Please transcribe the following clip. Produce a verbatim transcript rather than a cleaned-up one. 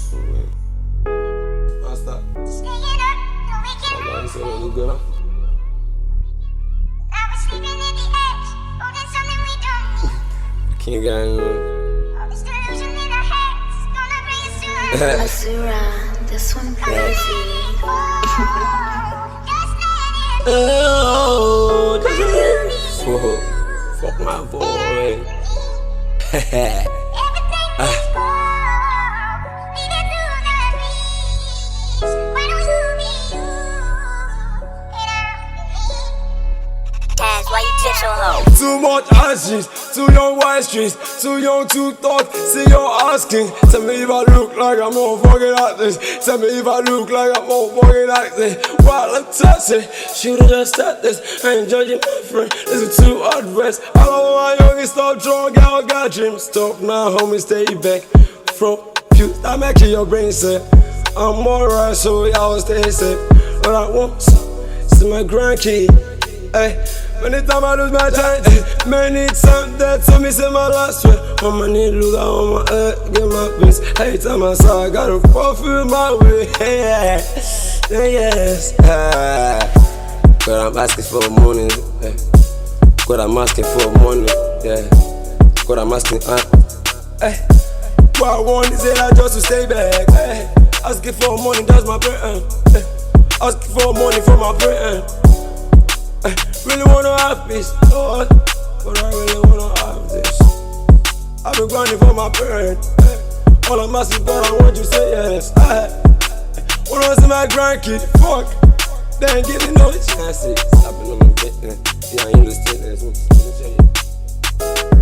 man. I'll stop. I'm saying you good, huh? Can't get anyone. Asura, this one crazy. Oh, whoa, fuck my boy. Why you kiss your hoe? Too much ashes, too young white streets, too young to thought. See you're asking, tell me if I look like I'm more fucking like this. Tell me if I look like I'm more fucking like this. While I'm touching, should've just started this. I ain't judging my friend, listen to advice. I don't want my youngest stop drunk, I got dreams. Stop now, homie, stay back from you. I'm making your brain set. I'm alright, so y'all stay safe. But I want see my grandkid. Ay, many times I lose my chance. Many times that told me say my last way. On my knee, look out on my head, get my piece. Every time I saw, I gotta fulfill my way. Yeah, yes. Ah. But I'm asking for money. Yeah. But I'm asking for money. Yeah. But I'm asking. Uh. Hey. What I want is it like just to stay back. Hey. Asking for money, that's my brain. Hey. Asking for money from my brain. I really wanna have this, Lord, but I really wanna have this. I've been grinding for my parents. All I'm asking, but I want you to say yes. I wanna see my grandkid, fuck. They ain't getting no chances. I've been on my bed, yeah, I ain't understand this.